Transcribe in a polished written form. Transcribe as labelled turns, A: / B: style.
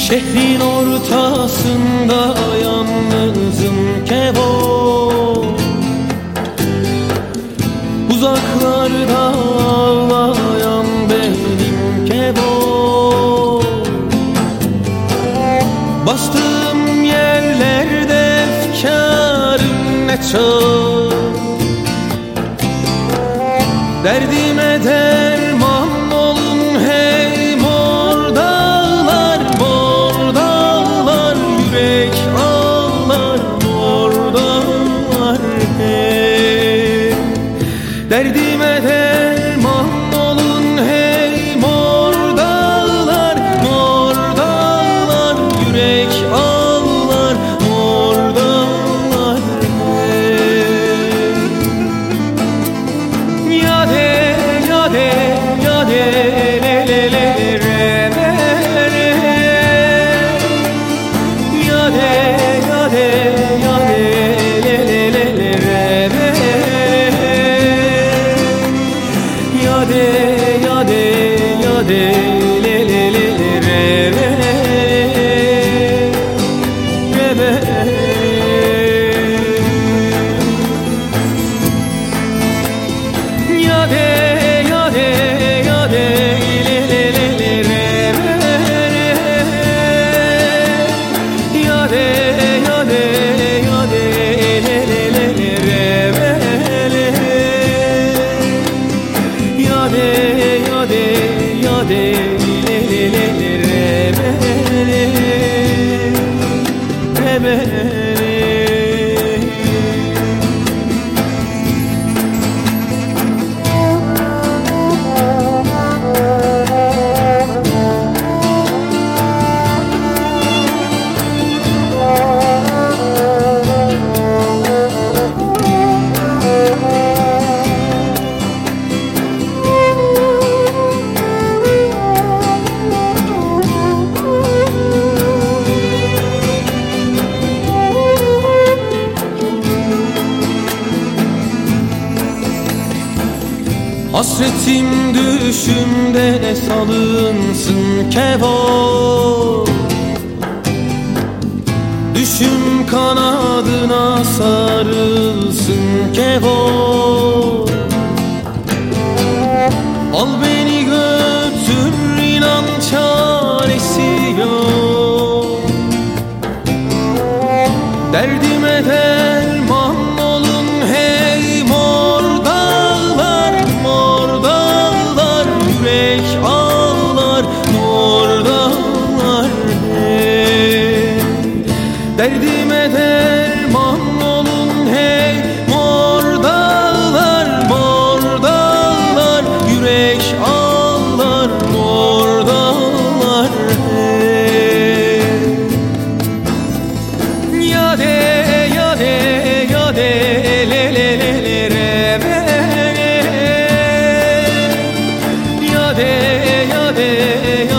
A: Şehrin ortasında yalnızım Kevo, uzaklarda ağlayan benim Kevo. Bastığım yerlerde efkarım ne çok, derdime derman olun hey mor dağlar, mor dağlar, yürek ağlar mor dağlar hey. Derdime derman olun hey mor dağlar, mor dağlar, yürek ağlar mor dağlar hey. Yade yade yade le le le re re re. Yade yade yade le le le le re re. Yade yade yade le le le le re re re re. Yade yade yade le le le le re re. Yade yade yade le le le le re re. Yade yade yade le le le le re re. Hasretim düşümde salınsın Kevo, düşüm kanadına sarılsın Kevo. Al beni götür inan çaresi yok, derdime derman olun hey mor dağlar, mor dağlar, yürek ağlar mor dağlar hey. Derdime derman olun hey mor dağlar, mor dağlar, yürek ağlar mor dağlar hey. Yade yade yade le le le le re re. Yade yade